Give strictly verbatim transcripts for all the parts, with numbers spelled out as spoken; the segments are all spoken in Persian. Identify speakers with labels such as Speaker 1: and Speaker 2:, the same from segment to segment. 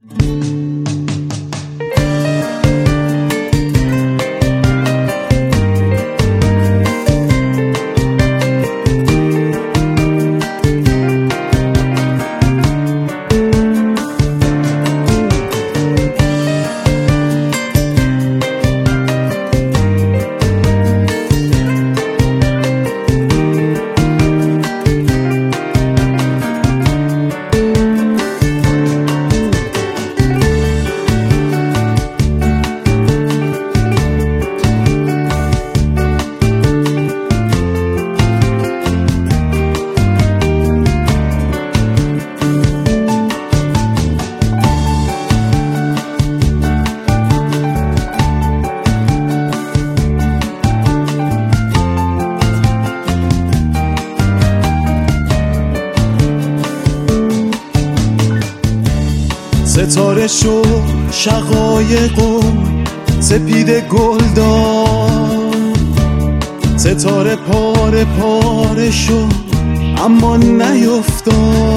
Speaker 1: ستاره شو شقایقم سپید گل داد، ستاره پاره پاره شو اما نیفتاد.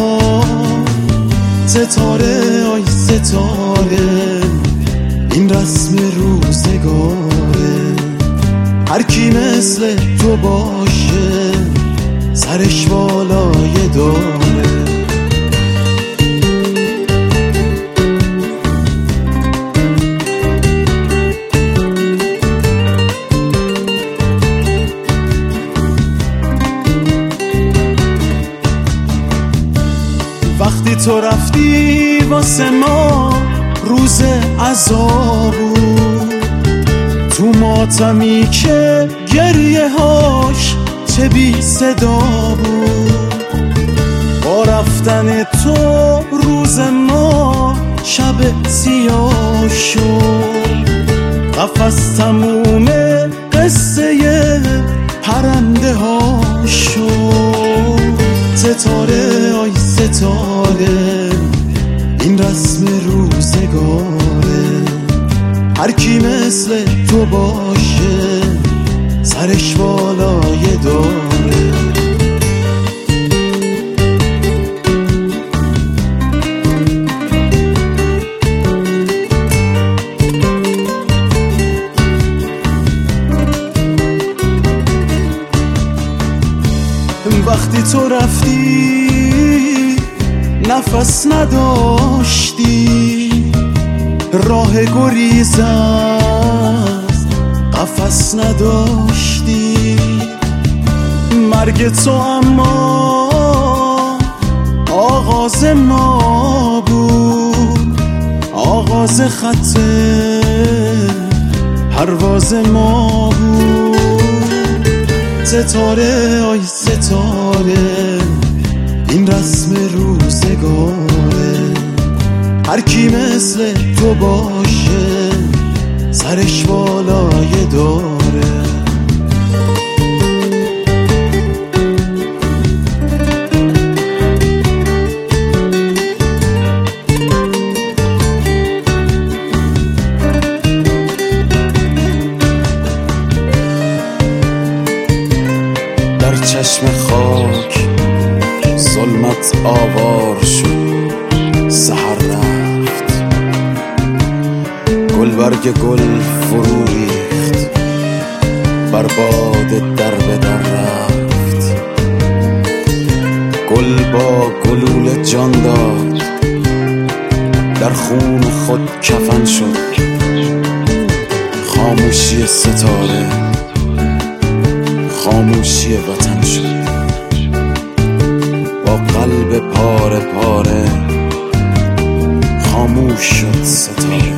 Speaker 1: ستاره آی ستاره این رسم روزگاره، هر کی مثل تو باشه سرش بالای داره. وقتی تو رفتی واسه ما روز عذاب بود، تو ماتمی که گریه هاش چه بی صدا بود. با رفتن تو روز ما شب سیاه شد، قفس تموم قصه پرنده ها شد. ستاره آی ستاره این رسم روزگاره، هر کی مثل تو باشه سرش بالای داره. وقتی تو رفتی نفس نداشتی، راه گریز از قفس نداشتی. مرگ تو اما آغاز ما بود، آغاز خط پرواز ما بود. ستاره آی ستاره این رسم روزگاره، هر کی مثل تو باشه سرش بالای داره. در چشم خاک ظلمت آوار شد، سحر رفت گل برگ گل فرو ریخت، بر باد در به در رفت. گل با گلوله جان داد، در خون خود کفن شد. خاموشی ستاره خاموشی وطن شد، با قلب پاره پاره خاموش شد ستاره.